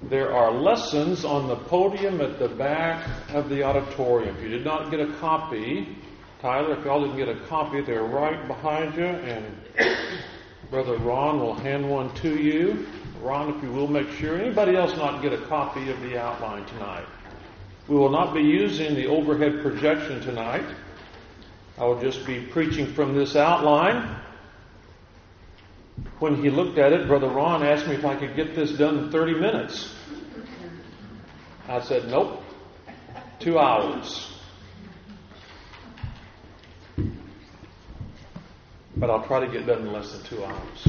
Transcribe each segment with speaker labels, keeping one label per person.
Speaker 1: There are lessons on the podium at the back of the auditorium. If you did not get a copy, Tyler, if y'all didn't get a copy, they're right behind you, and Brother Ron will hand one to you. Ron, if you will, make sure. Anybody else not get a copy of the outline tonight? We will not be using the overhead projection tonight. I will just be preaching from this outline. When he looked at it, Brother Ron asked me if I could get this done in 30 minutes. I said, nope, 2 hours. But I'll try to get done in less than 2 hours.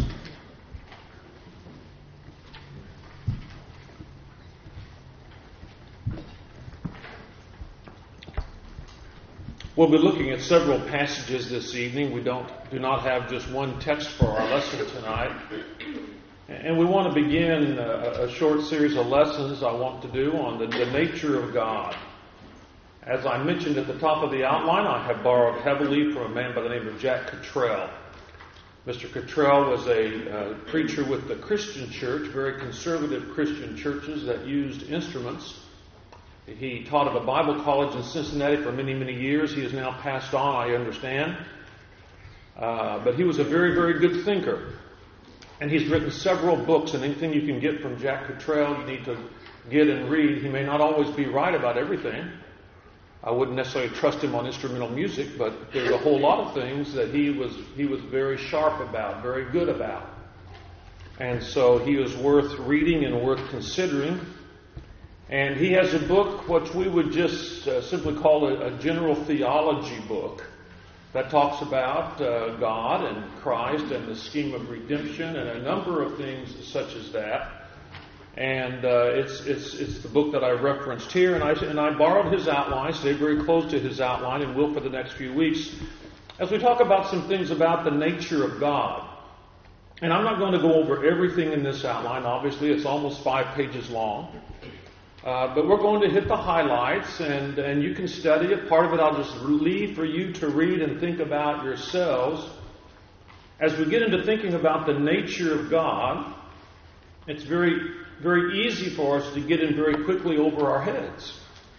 Speaker 1: We'll be looking at several passages this evening. We do not have just one text for our lesson tonight. And we want to begin a short series of lessons I want to do on the nature of God. As I mentioned at the top of the outline, I have borrowed heavily from a man by the name of Jack Cottrell. Mr. Cottrell was a preacher with the Christian church, very conservative Christian churches that used instruments. He taught at a Bible college in Cincinnati for many, many years. He has now passed on, I understand. But he was a very, very good thinker. And he's written several books, and anything you can get from Jack Cottrell, you need to get and read. He may not always be right about everything. I wouldn't necessarily trust him on instrumental music, but there's a whole lot of things that he was very sharp about, very good about. And so he is worth reading and worth considering. And he has a book which we would just simply call a general theology book that talks about God and Christ and the scheme of redemption and a number of things such as that. And it's the book that I referenced here, and I borrowed his outline, stayed very close to his outline, and will for the next few weeks as we talk about some things about the nature of God. And I'm not going to go over everything in this outline. Obviously, it's almost 5 pages long. But we're going to hit the highlights, and you can study it. Part of it I'll just leave for you to read and think about yourselves. As we get into thinking about the nature of God, it's very, very easy for us to get in very quickly over our heads.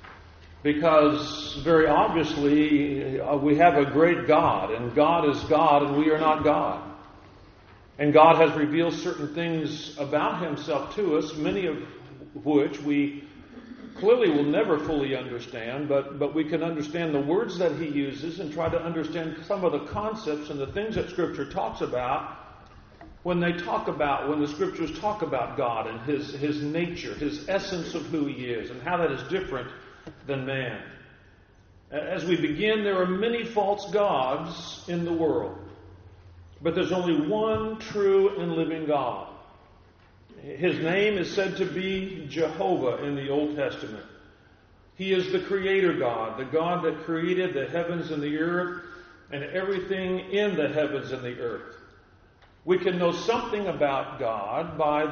Speaker 1: Because very obviously we have a great God, and God is God, and we are not God. And God has revealed certain things about Himself to us, many of which we clearly will never fully understand, but we can understand the words that He uses and try to understand some of the concepts and the things that Scripture talks about when the Scriptures talk about God and His nature, His essence of who He is, and how that is different than man. As we begin, there are many false gods in the world, but there's only one true and living God. His name is said to be Jehovah in the Old Testament. He is the Creator God, the God that created the heavens and the earth and everything in the heavens and the earth. We can know something about God by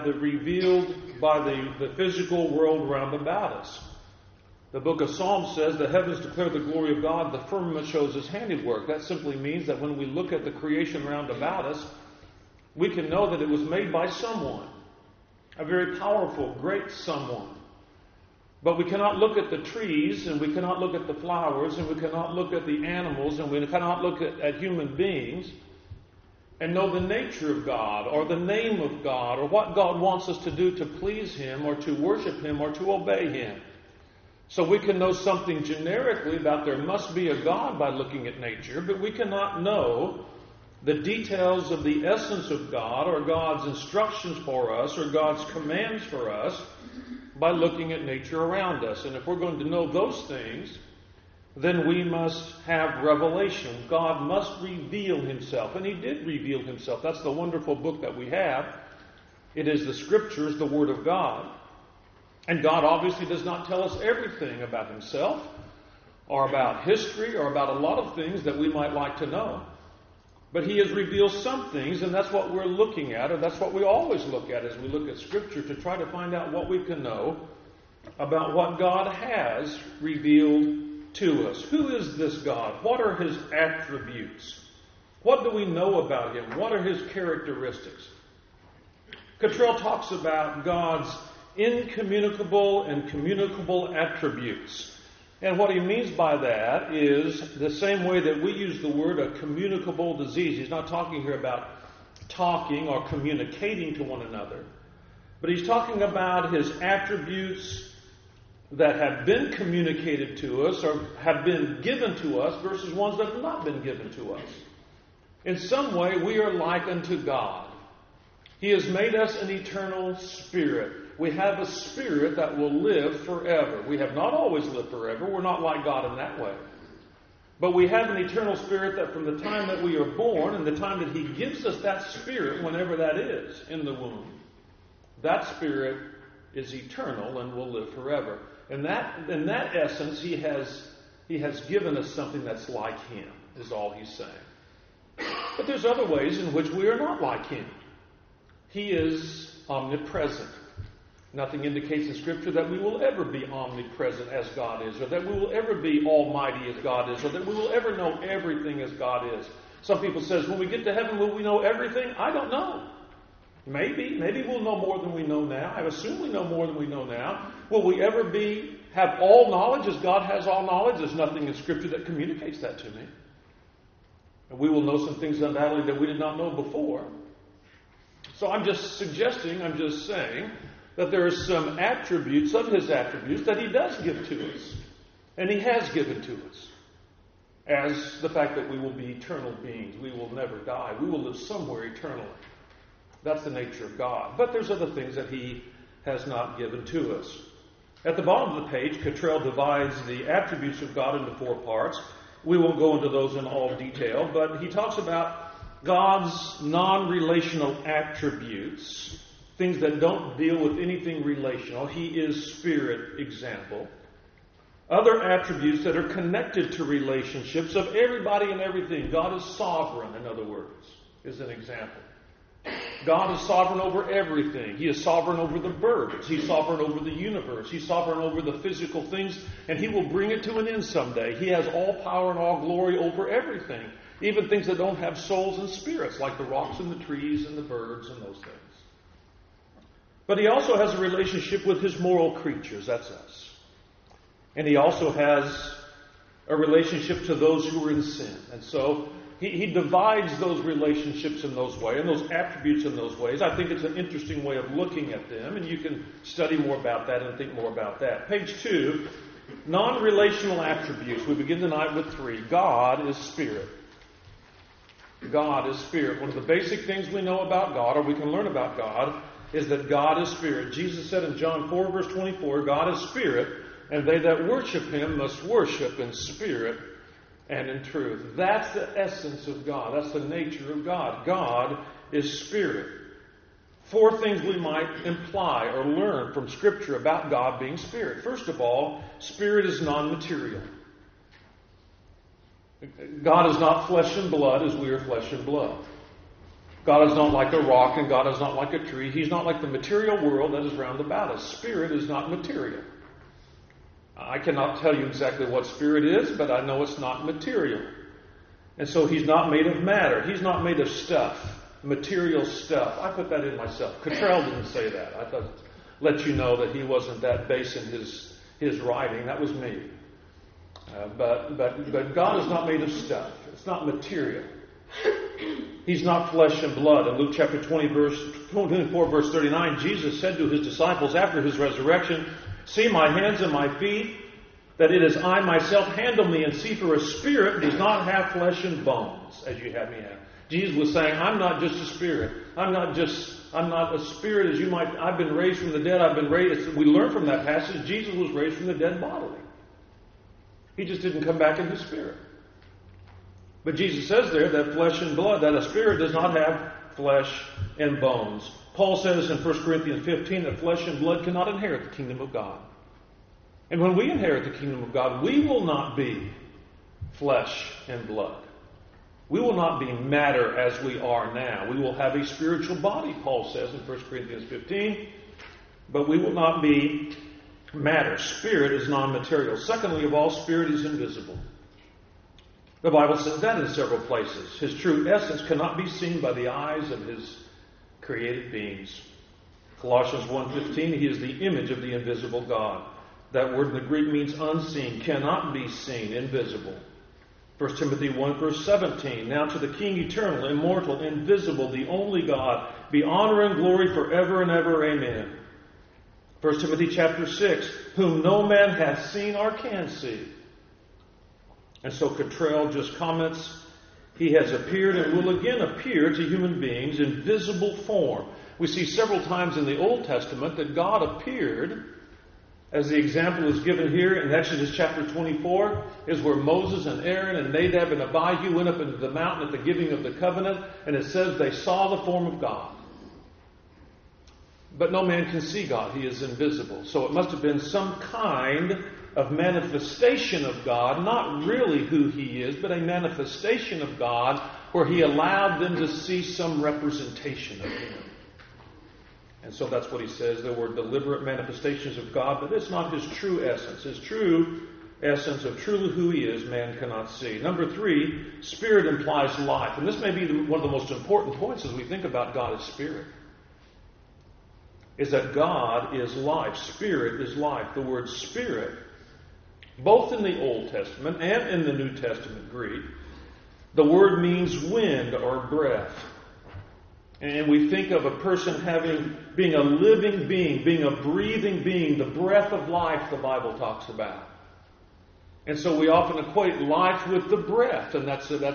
Speaker 1: the physical world round about us. The book of Psalms says, the heavens declare the glory of God, the firmament shows His handiwork. That simply means that when we look at the creation round about us, we can know that it was made by someone. A very powerful, great someone. But we cannot look at the trees, and we cannot look at the flowers, and we cannot look at the animals, and we cannot look at human beings and know the nature of God, or the name of God, or what God wants us to do to please Him, or to worship Him, or to obey Him. So we can know something generically about there must be a God by looking at nature, but we cannot know the details of the essence of God, or God's instructions for us, or God's commands for us by looking at nature around us. And if we're going to know those things, then we must have revelation. God must reveal Himself. And He did reveal Himself. That's the wonderful book that we have. It is the Scriptures, the Word of God. And God obviously does not tell us everything about Himself, or about history, or about a lot of things that we might like to know. But He has revealed some things, and that's what we're looking at, or that's what we always look at as we look at Scripture, to try to find out what we can know about what God has revealed to us. Who is this God? What are His attributes? What do we know about Him? What are His characteristics? Cottrell talks about God's incommunicable and communicable attributes. And what he means by that is the same way that we use the word a communicable disease. He's not talking here about talking or communicating to one another, but he's talking about his attributes that have been communicated to us or have been given to us versus ones that have not been given to us. In some way, we are like unto God. He has made us an eternal spirit. We have a spirit that will live forever. We have not always lived forever. We're not like God in that way. But we have an eternal spirit that from the time that we are born and the time that He gives us that spirit, whenever that is, in the womb, that spirit is eternal and will live forever. In that essence, He has given us something that's like Him, is all He's saying. But there's other ways in which we are not like Him. He is omnipresent. Nothing indicates in Scripture that we will ever be omnipresent as God is, or that we will ever be almighty as God is, or that we will ever know everything as God is. Some people say, when we get to heaven, will we know everything? I don't know. Maybe we'll know more than we know now. I assume we know more than we know now. Will we ever have all knowledge as God has all knowledge? There's nothing in Scripture that communicates that to me. And we will know some things undoubtedly that we did not know before. So I'm just saying that there are some attributes of His attributes that He does give to us. And He has given to us. As the fact that we will be eternal beings. We will never die. We will live somewhere eternally. That's the nature of God. But there's other things that He has not given to us. At the bottom of the page, Cottrell divides the attributes of God into 4 parts. We won't go into those in all detail, but he talks about God's non-relational attributes, things that don't deal with anything relational. He is spirit, example. Other attributes that are connected to relationships of everybody and everything. God is sovereign, in other words, is an example. God is sovereign over everything. He is sovereign over the birds. He's sovereign over the universe. He's sovereign over the physical things, and He will bring it to an end someday. He has all power and all glory over everything, even things that don't have souls and spirits, like the rocks and the trees and the birds and those things. But He also has a relationship with His moral creatures. That's us. And He also has a relationship to those who are in sin. And so He divides those relationships in those ways, and those attributes in those ways. I think it's an interesting way of looking at them, and you can study more about that and think more about that. Page 2, non-relational attributes. We begin tonight with 3. God is spirit. God is spirit. One of the basic things we know about God, or we can learn about God, is that God is spirit. Jesus said in John 4, verse 24, God is spirit, and they that worship Him must worship in spirit and in truth. That's the essence of God. That's the nature of God. God is spirit. 4 things we might imply or learn from Scripture about God being spirit. First of all, spirit is non-material. God is not flesh and blood as we are flesh and blood. God is not like a rock and God is not like a tree. He's not like the material world that is round about us. Spirit is not material. I cannot tell you exactly what spirit is, but I know it's not material. And so He's not made of matter. He's not made of stuff, material stuff. I put that in myself. Cottrell didn't say that. I thought, let you know that he wasn't that base in his writing. That was me. But God is not made of stuff. It's not material. He's not flesh and blood. In Luke chapter 24, verse 39, Jesus said to His disciples after His resurrection, "See my hands and my feet, that it is I myself. Handle me and see, for a spirit does not have flesh and bones, as you have me have." Jesus was saying, I'm not just a spirit. I'm not a spirit as you might. I've been raised from the dead. I've been raised. We learn from that passage, Jesus was raised from the dead bodily. He just didn't come back in His spirit. But Jesus says there that flesh and blood, that a spirit does not have flesh and bones. Paul says in 1 Corinthians 15 that flesh and blood cannot inherit the kingdom of God. And when we inherit the kingdom of God, we will not be flesh and blood. We will not be matter as we are now. We will have a spiritual body, Paul says in 1 Corinthians 15, but we will not be matter. Spirit is non-material. Secondly of all, spirit is invisible. The Bible says that in several places. His true essence cannot be seen by the eyes of His created beings. Colossians 1:15, He is the image of the invisible God. That word in the Greek means unseen, cannot be seen, invisible. 1 Timothy 1 verse 17, Now to the King eternal, immortal, invisible, the only God, be honor and glory forever and ever. Amen. 1 Timothy chapter 6, whom no man hath seen or can see. And so Cottrell just comments, He has appeared and will again appear to human beings in visible form. We see several times in the Old Testament that God appeared, as the example is given here in Exodus chapter 24, is where Moses and Aaron and Nadab and Abihu went up into the mountain at the giving of the covenant, and it says they saw the form of God. But no man can see God. He is invisible. So it must have been some kind of manifestation of God, not really who He is, but a manifestation of God where He allowed them to see some representation of Him. And so that's what he says. There were deliberate manifestations of God, but it's not His true essence. His true essence of truly who He is, man cannot see. Number 3, spirit implies life. And this may be one of the most important points as we think about God as spirit. Is that God is life. Spirit is life. The word spirit, both in the Old Testament and in the New Testament Greek, the word means wind or breath. And we think of a person being a living being, being a breathing being, the breath of life the Bible talks about. And so we often equate life with the breath, and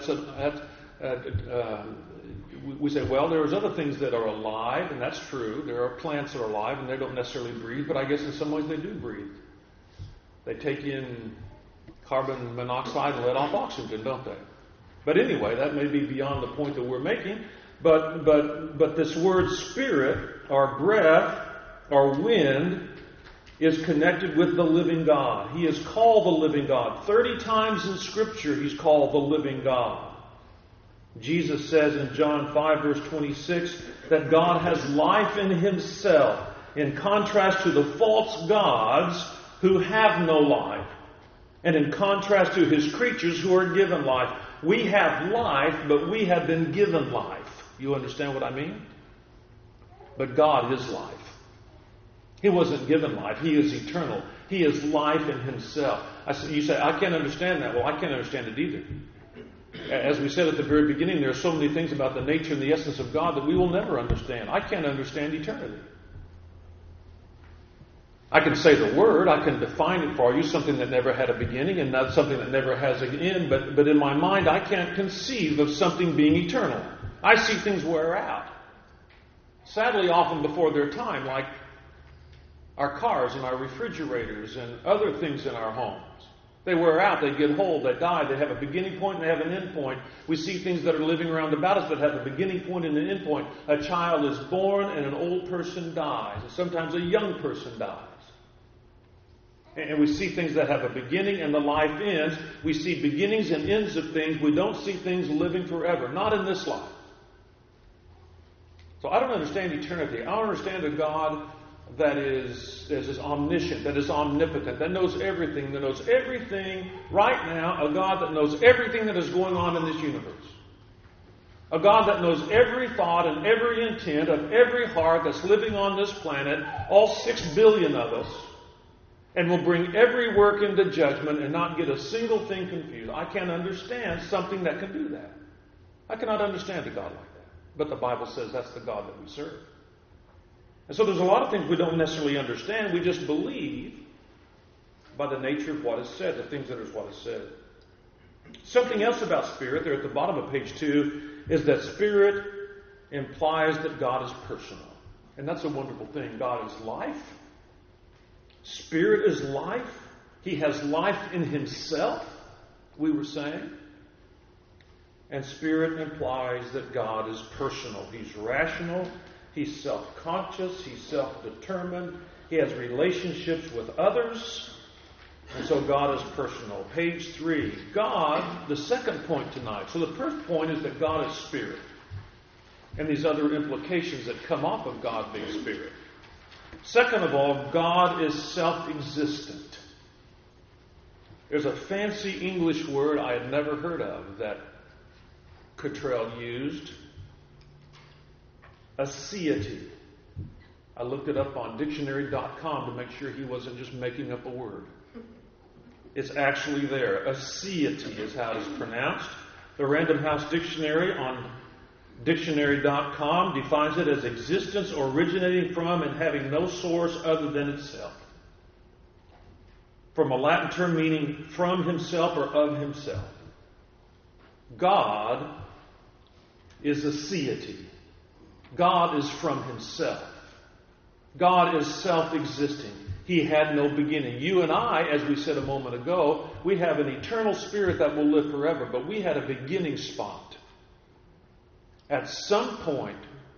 Speaker 1: we say, well, there's other things that are alive, and that's true. There are plants that are alive, and they don't necessarily breathe, but I guess in some ways they do breathe. They take in carbon monoxide and let off oxygen, don't they? But anyway, that may be beyond the point that we're making. But this word spirit, or breath, or wind, is connected with the living God. He is called the living God. 30 times in Scripture He's called the living God. Jesus says in John 5 verse 26 that God has life in Himself, in contrast to the false gods who have no life, and in contrast to His creatures who are given life. We have life, but we have been given life. You understand what I mean? But God is life. He wasn't given life. He is eternal. He is life in Himself. You say, I can't understand that. Well, I can't understand it either. As we said at the very beginning, there are so many things about the nature and the essence of God that we will never understand. I can't understand eternity. I can say the word, I can define it for you, something that never had a beginning and not something that never has an end, but in my mind I can't conceive of something being eternal. I see things wear out. Sadly, often before their time, like our cars and our refrigerators and other things in our homes. They wear out, they get old, they die, they have a beginning point and they have an end point. We see things that are living around about us that have a beginning point and an end point. A child is born and an old person dies. And sometimes a young person dies. And we see things that have a beginning and the life ends. We see beginnings and ends of things. We don't see things living forever. Not in this life. So I don't understand eternity. I don't understand a God that is omniscient, that is omnipotent, that knows everything right now, a God that knows everything that is going on in this universe. A God that knows every thought and every intent of every heart that's living on this planet, all 6 billion of us, and will bring every work into judgment and not get a single thing confused. I can't understand something that can do that. I cannot understand a God like that. But the Bible says that's the God that we serve. And so there's a lot of things we don't necessarily understand. We just believe by the nature of what is said, the things that is what is said. Something else about spirit, there at the bottom of page 2, is that spirit implies that God is personal. And that's a wonderful thing. God is life. Spirit is life. He has life in Himself, we were saying. And spirit implies that God is personal. He's rational. He's self-conscious. He's self-determined. He has relationships with others. And so God is personal. Page 3. God, the second point tonight. So the first point is that God is spirit. And these other implications that come off of God being spirit. Second of all, God is self-existent. There's a fancy English word I had never heard of that Cottrell used. Aseity. I looked it up on dictionary.com to make sure he wasn't just making up a word. It's actually there. Aseity is how it's pronounced. The Random House Dictionary on dictionary.com defines it as existence originating from and having no source other than itself. From a Latin term meaning from himself or of himself. God is aseity. God is from himself. God is self-existing. He had no beginning. You and I, as we said a moment ago, we have an eternal spirit that will live forever, but we had a beginning spot. At some point,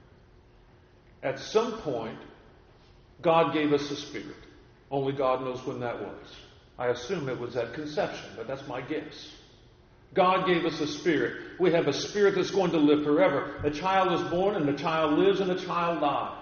Speaker 1: God gave us a spirit. Only God knows when that was. I assume it was at conception, but that's my guess. God gave us a spirit. We have a spirit that's going to live forever. A child is born, and the child lives, and the child dies.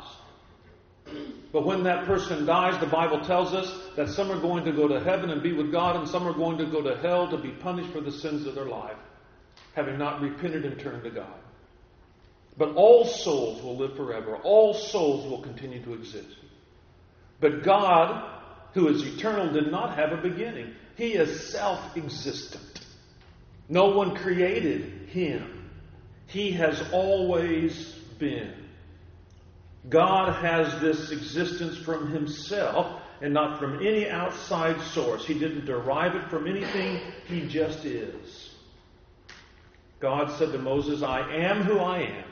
Speaker 1: But when that person dies, the Bible tells us that some are going to go to heaven and be with God, and some are going to go to hell to be punished for the sins of their life, having not repented and turned to God. But all souls will live forever. All souls will continue to exist. But God, who is eternal, did not have a beginning. He is self-existent. No one created him. He has always been. God has this existence from himself and not from any outside source. He didn't derive it from anything. He just is. God said to Moses, I am who I am.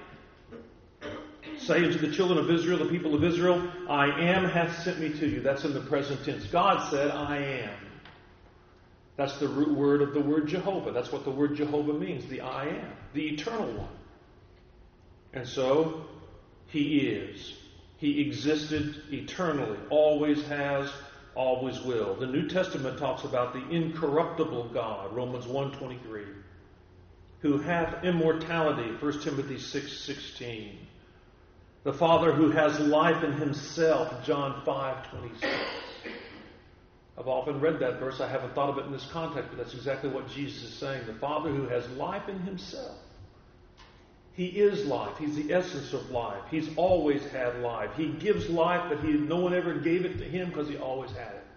Speaker 1: Say unto the children of Israel, the people of Israel, I am hath sent me to you. That's in the present tense. God said, I am. That's the root word of the word Jehovah. That's what the word Jehovah means, the I am, the eternal one. And so, he is. He existed eternally, always has, always will. The New Testament talks about the incorruptible God, Romans 1:23, who hath immortality, 1 Timothy 6:16. The Father who has life in himself, John 5:26. I've often read that verse. I haven't thought of it in this context, but that's exactly what Jesus is saying. The Father who has life in himself. He is life. He's the essence of life. He's always had life. He gives life, but no one ever gave it to him because he always had it.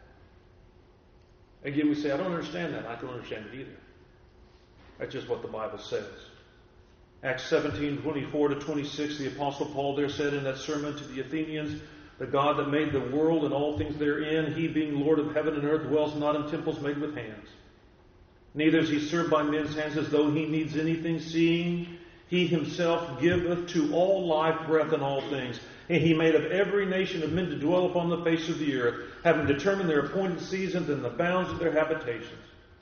Speaker 1: Again, we say, I don't understand that. I don't understand it either. That's just what the Bible says. Acts 17:24-26, the Apostle Paul there said in that sermon to the Athenians, the God that made the world and all things therein, he being Lord of heaven and earth, dwells not in temples made with hands. Neither is he served by men's hands as though he needs anything, seeing he himself giveth to all life, breath, and all things. And he made of every nation of men to dwell upon the face of the earth, having determined their appointed seasons and the bounds of their habitations.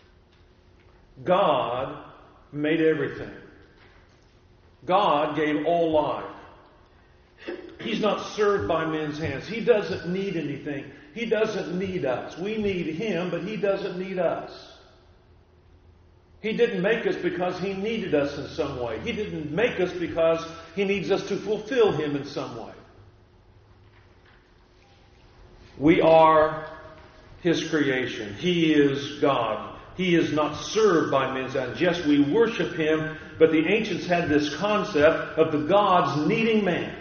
Speaker 1: God made everything. God gave all life. He's not served by men's hands. He doesn't need anything. He doesn't need us. We need him, but he doesn't need us. He didn't make us because he needed us in some way. He didn't make us because he needs us to fulfill him in some way. We are his creation. He is God. He is not served by men's hands. Yes, we worship him, but the ancients had this concept of the gods needing man.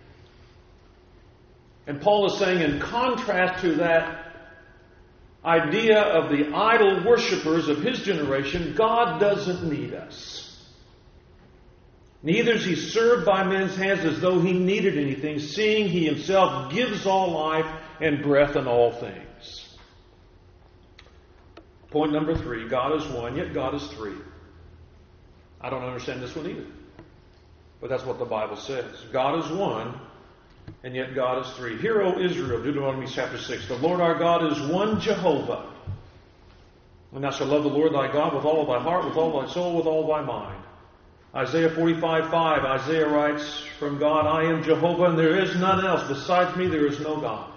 Speaker 1: And Paul is saying, in contrast to that idea of the idol worshippers of his generation, God doesn't need us. Neither is he served by men's hands as though he needed anything, seeing he himself gives all life and breath and all things. Point number 3, God is one, yet God is three. I don't understand this one either. But that's what the Bible says. God is one, and yet God is three. Hear, O Israel, Deuteronomy chapter 6. The Lord our God is one Jehovah. And thou shalt love the Lord thy God with all of thy heart, with all thy soul, with all thy mind. Isaiah 45:5. Isaiah writes from God, I am Jehovah, and there is none else. Besides me, there is no God.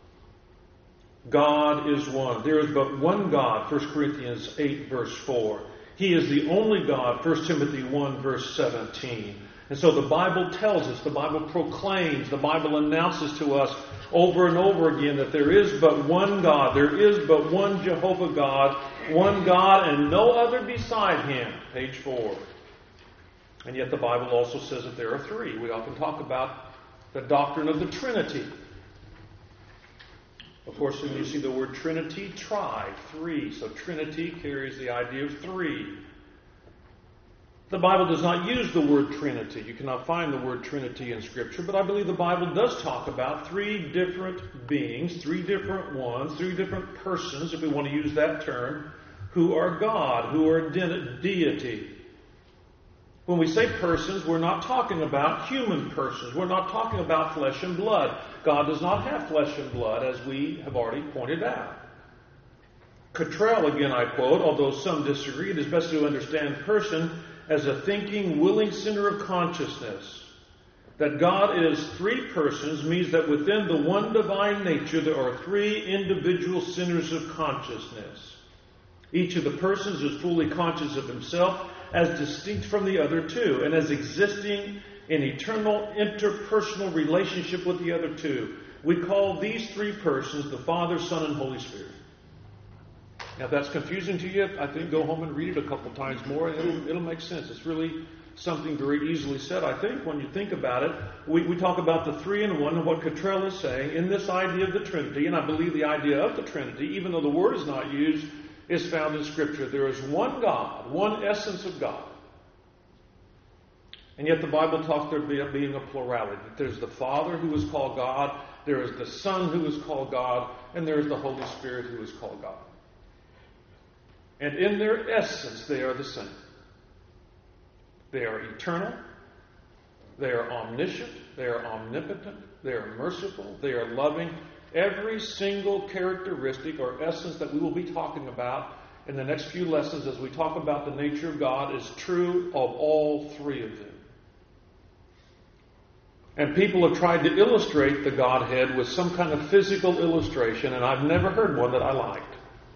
Speaker 1: God is one. There is but one God, 1 Corinthians 8, verse 4. He is the only God, 1 Timothy 1, verse 17. And so the Bible tells us, the Bible proclaims, the Bible announces to us over and over again that there is but one God. There is but one Jehovah God, one God and no other beside him. Page 4. And yet the Bible also says that there are three. We often talk about the doctrine of the Trinity. Of course, when you see the word Trinity, tri, three. So Trinity carries the idea of three. The Bible does not use the word Trinity. You cannot find the word Trinity in Scripture, but I believe the Bible does talk about three different beings, three different ones, three different persons, if we want to use that term, who are God, who are deity. When we say persons, we're not talking about human persons. We're not talking about flesh and blood. God does not have flesh and blood, as we have already pointed out. Cottrell, again I quote, although some disagree, it is best to understand person as a thinking, willing center of consciousness. That God is three persons means that within the one divine nature there are three individual centers of consciousness. Each of the persons is fully conscious of himself as distinct from the other two, and as existing in eternal interpersonal relationship with the other two. We call these three persons the Father, Son, and Holy Spirit. Now, if that's confusing to you, I think go home and read it a couple times more, and it'll make sense. It's really something very easily said. I think when you think about it, we talk about the three in one, and what Cottrell is saying in this idea of the Trinity, and I believe the idea of the Trinity, even though the word is not used, is found in Scripture. There is one God, one essence of God. And yet the Bible talks there being a plurality. There's the Father who is called God, there is the Son who is called God, and there is the Holy Spirit who is called God. And in their essence, they are the same. They are eternal, they are omniscient, they are omnipotent, they are merciful, they are loving. Every single characteristic or essence that we will be talking about in the next few lessons as we talk about the nature of God is true of all three of them. And people have tried to illustrate the Godhead with some kind of physical illustration, and I've never heard one that I liked.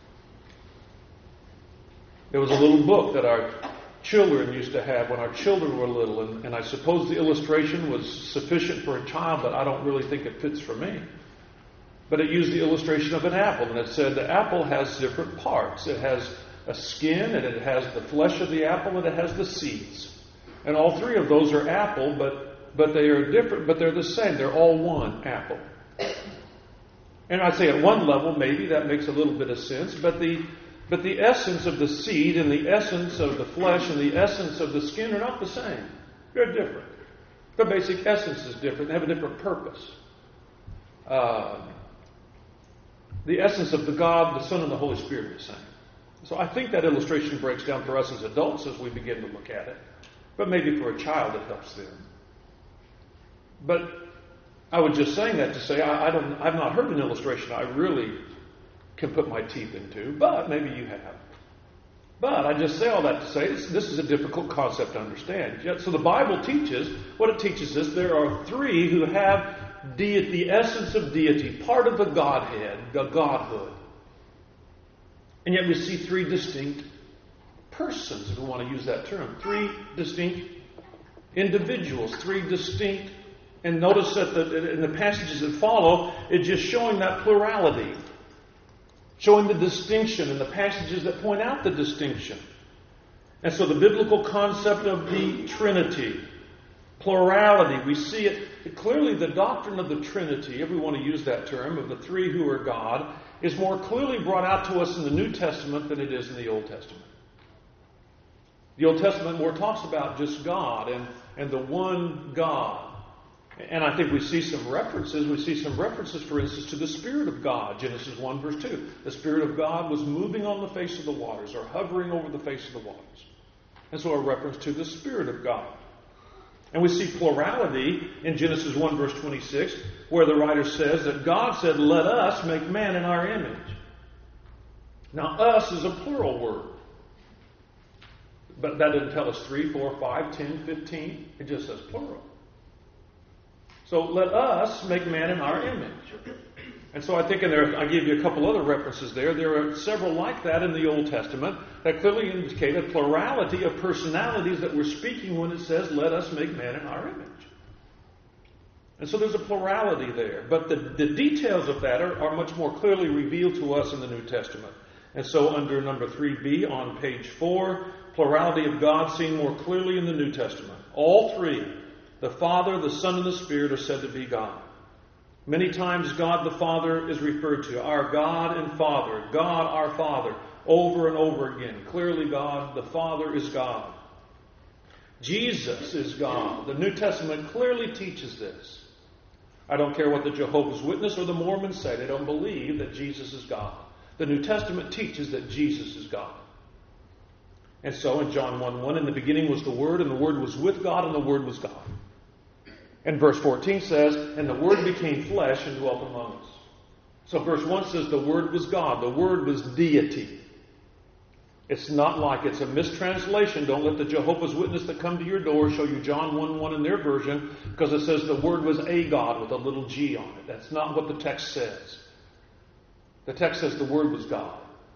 Speaker 1: There was a little book that our children used to have when our children were little, and I suppose the illustration was sufficient for a child, but I don't really think it fits for me. But it used the illustration of an apple, and it said the apple has different parts. It has a skin, and it has the flesh of the apple, and it has the seeds. And all three of those are apple, but they are different, but they're the same. They're all one apple. And I'd say at one level, maybe that makes a little bit of sense, but the essence of the seed and the essence of the flesh and the essence of the skin are not the same. They're different. The basic essence is different. They have a different purpose. The essence of the God, the Son, and the Holy Spirit are the same. So I think that illustration breaks down for us as adults as we begin to look at it. But maybe for a child it helps them. But I was just saying that to say I've not heard an illustration I really can put my teeth into, but maybe you have. But I just say all that to say this is a difficult concept to understand. So the Bible teaches, what it teaches us, there are three who have the essence of deity, part of the Godhead, the Godhood. And yet we see three distinct persons, if we want to use that term. Three distinct individuals, three distinct. And notice that in the passages that follow, it's just showing that plurality. Showing the distinction in the passages that point out the distinction. And so the biblical concept of the Trinity, plurality, we see it clearly. The doctrine of the Trinity, if we want to use that term, of the three who are God, is more clearly brought out to us in the New Testament than it is in the Old Testament. The Old Testament more talks about just God and the one God. And I think we see some references. We see some references, for instance, to the Spirit of God. Genesis 1, verse 2. The Spirit of God was moving on the face of the waters, or hovering over the face of the waters. And so a reference to the Spirit of God. And we see plurality in Genesis 1, verse 26, where the writer says that God said, "Let us make man in our image." Now, us is a plural word. But that doesn't tell us 3, 4, 5, 10, 15. It just says plural. So let us make man in our image. And so I think I gave you a couple other references there. There are several like that in the Old Testament that clearly indicate a plurality of personalities that we're speaking when it says, "Let us make man in our image." And so there's a plurality there. But the details of that are much more clearly revealed to us in the New Testament. And so under number 3b on page 4, plurality of God seen more clearly in the New Testament. All three, the Father, the Son, and the Spirit, are said to be God. Many times God the Father is referred to. Our God and Father. God our Father. Over and over again. Clearly God the Father is God. Jesus is God. The New Testament clearly teaches this. I don't care what the Jehovah's Witness or the Mormons say. They don't believe that Jesus is God. The New Testament teaches that Jesus is God. And so in John 1:1, in the beginning was the Word, and the Word was with God, and the Word was God. And verse 14 says, and the Word became flesh and dwelt among us. So verse 1 says the Word was God. The Word was deity. It's not like it's a mistranslation. Don't let the Jehovah's Witness that come to your door show you John 1:1 in their version, because it says the Word was a God with a little g on it. That's not what the text says. The text says the Word was God.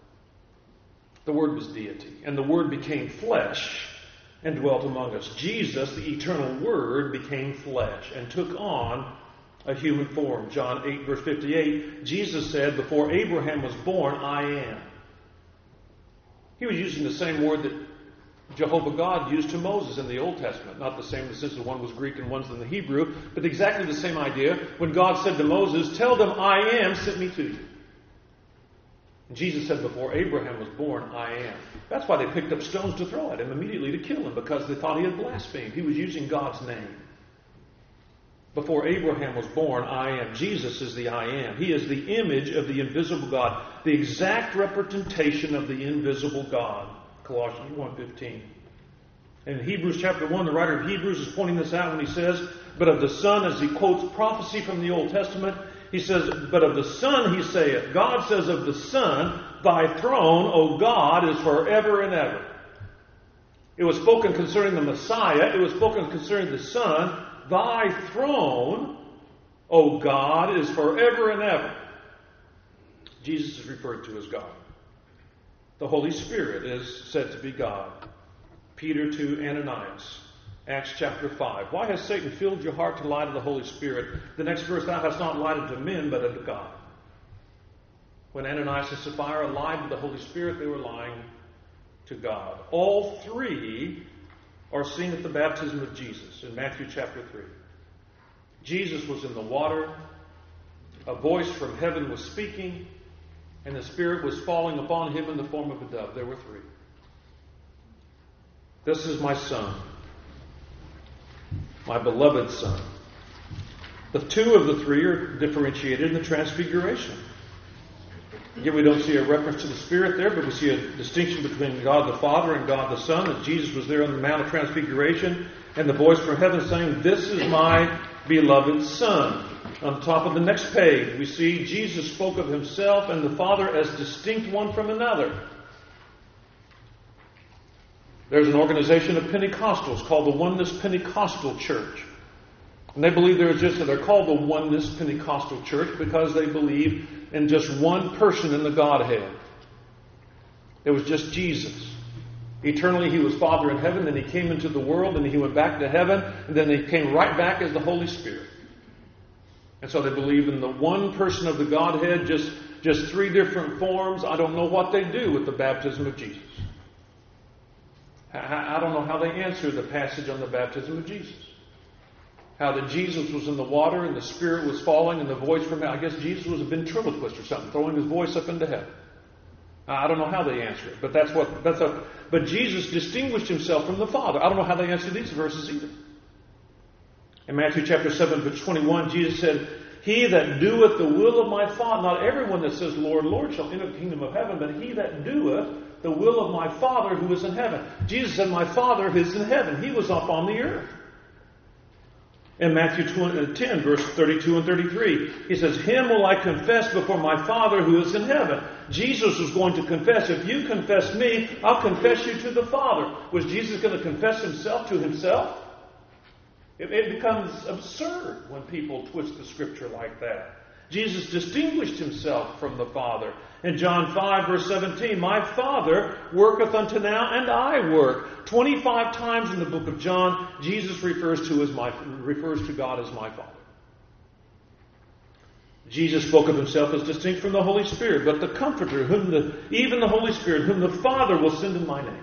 Speaker 1: The Word was deity. And the Word became flesh and dwelt among us. Jesus, the eternal Word, became flesh and took on a human form. John 8, verse 58, Jesus said, before Abraham was born, I am. He was using the same word that Jehovah God used to Moses in the Old Testament. Not the same in the sense that one was Greek and one's in the Hebrew, but exactly the same idea. When God said to Moses, tell them I am sent me to you. And Jesus said, before Abraham was born, I am. That's why they picked up stones to throw at him immediately to kill him, because they thought he had blasphemed. He was using God's name. Before Abraham was born, I am. Jesus is the I am. He is the image of the invisible God, the exact representation of the invisible God. Colossians 1:15. In Hebrews chapter 1, the writer of Hebrews is pointing this out when he says, but of the Son, as he quotes prophecy from the Old Testament, he says, but of the Son he saith, God says of the Son, thy throne, O God, is forever and ever. It was spoken concerning the Messiah. It was spoken concerning the Son. Thy throne, O God, is forever and ever. Jesus is referred to as God. The Holy Spirit is said to be God. Peter to Ananias. Acts chapter 5. Why has Satan filled your heart to lie to the Holy Spirit? The next verse, thou hast not lied unto men, but unto God. When Ananias and Sapphira lied to the Holy Spirit, they were lying to God. All three are seen at the baptism of Jesus in Matthew chapter 3. Jesus was in the water. A voice from heaven was speaking, and the Spirit was falling upon him in the form of a dove. There were three. This is my Son, my beloved Son. The two of the three are differentiated in the Transfiguration. Again, we don't see a reference to the Spirit there, but we see a distinction between God the Father and God the Son, that Jesus was there on the Mount of Transfiguration, and the voice from heaven saying, this is my beloved Son. On top of the next page, we see Jesus spoke of himself and the Father as distinct one from another. There's an organization of Pentecostals called the Oneness Pentecostal Church. And they believe they're called the Oneness Pentecostal Church because they believe in just one person in the Godhead. It was just Jesus. Eternally he was Father in heaven, then he came into the world, and he went back to heaven, and then he came right back as the Holy Spirit. And so they believe in the one person of the Godhead, just three different forms. I don't know what they do with the baptism of Jesus. I don't know how they answer the passage on the baptism of Jesus. How that Jesus was in the water and the Spirit was falling and the voice from heaven. I guess Jesus was a ventriloquist or something, throwing his voice up into heaven. I don't know how they answer it, but but Jesus distinguished himself from the Father. I don't know how they answer these verses either. In Matthew chapter 7, verse 21, Jesus said, he that doeth the will of my Father, not everyone that says, Lord, Lord, shall enter the kingdom of heaven, but he that doeth the will of my Father who is in heaven. Jesus said, my Father who is in heaven. He was up on the earth. In Matthew 10, verse 32 and 33, he says, him will I confess before my Father who is in heaven. Jesus was going to confess, if you confess me, I'll confess you to the Father. Was Jesus going to confess himself to himself? It becomes absurd when people twist the Scripture like that. Jesus distinguished himself from the Father. In John 5, verse 17, my Father worketh unto now, and I work. 25 times in the book of John, Jesus refers to God as my Father. Jesus spoke of himself as distinct from the Holy Spirit, but the Comforter, even the Holy Spirit, whom the Father will send in my name.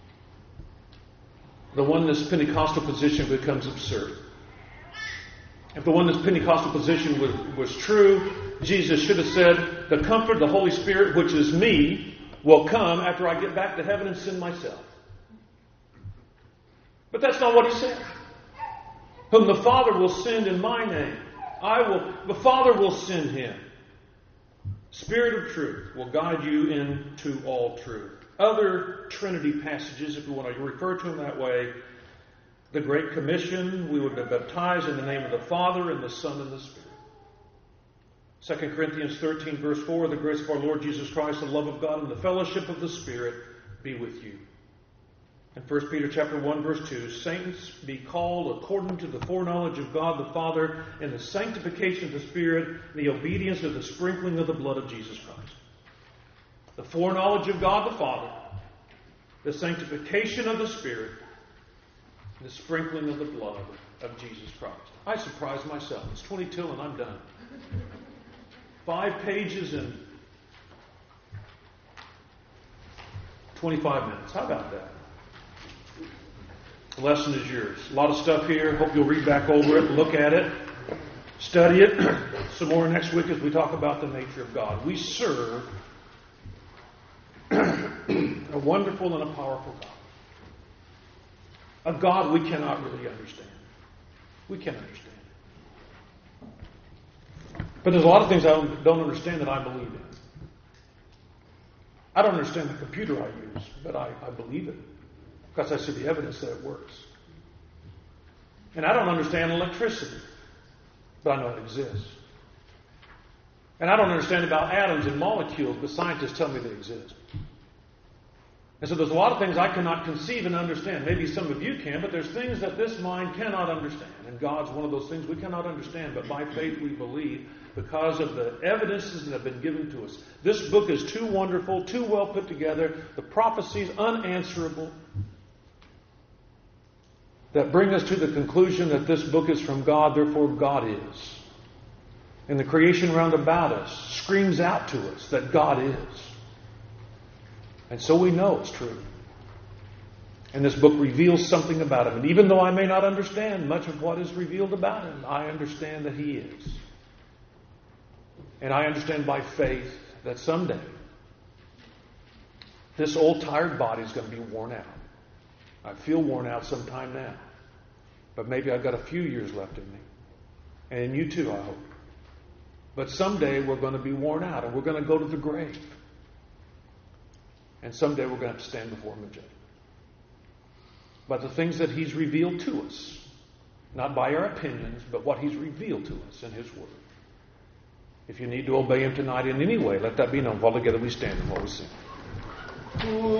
Speaker 1: The oneness Pentecostal position becomes absurd. If the oneness Pentecostal position was true, Jesus should have said, the Comforter, the Holy Spirit, which is me, will come after I get back to heaven and send myself. But that's not what he said. Whom the Father will send in my name. The Father will send him. Spirit of truth will guide you into all truth. Other Trinity passages, if you want to refer to them that way, the Great Commission, we would be baptized in the name of the Father and the Son and the Spirit. 2 Corinthians 13, verse 4, the grace of our Lord Jesus Christ, the love of God, and the fellowship of the Spirit be with you. And 1 Peter chapter 1, verse 2, saints be called according to the foreknowledge of God the Father in the sanctification of the Spirit and the obedience of the sprinkling of the blood of Jesus Christ. The foreknowledge of God the Father, the sanctification of the Spirit, and the sprinkling of the blood of Jesus Christ. I surprised myself. It's 22 and I'm done. 5 pages and 25 minutes. How about that? The lesson is yours. A lot of stuff here. Hope you'll read back over it, look at it, study it. Some more next week as we talk about the nature of God. We serve a wonderful and a powerful God. A God we cannot really understand. We can't understand. But there's a lot of things I don't understand that I believe in. I don't understand the computer I use, but I believe it. Because I see the evidence that it works. And I don't understand electricity, but I know it exists. And I don't understand about atoms and molecules, but scientists tell me they exist. And so there's a lot of things I cannot conceive and understand. Maybe some of you can, but there's things that this mind cannot understand. And God's one of those things we cannot understand, but by faith we believe because of the evidences that have been given to us. This book is too wonderful, too well put together, the prophecies unanswerable, that bring us to the conclusion that this book is from God, therefore God is. And the creation round about us screams out to us that God is. And so we know it's true. And this book reveals something about Him. And even though I may not understand much of what is revealed about Him, I understand that He is. And I understand by faith that someday this old tired body is going to be worn out. I feel worn out sometime now. But maybe I've got a few years left in me. And you too, I hope. But someday we're going to be worn out and we're going to go to the grave. And someday we're going to have to stand before Him and judge. But the things that He's revealed to us, not by our opinions, but what He's revealed to us in His Word. If you need to obey Him tonight in any way, let that be known. While together we stand and while we sing.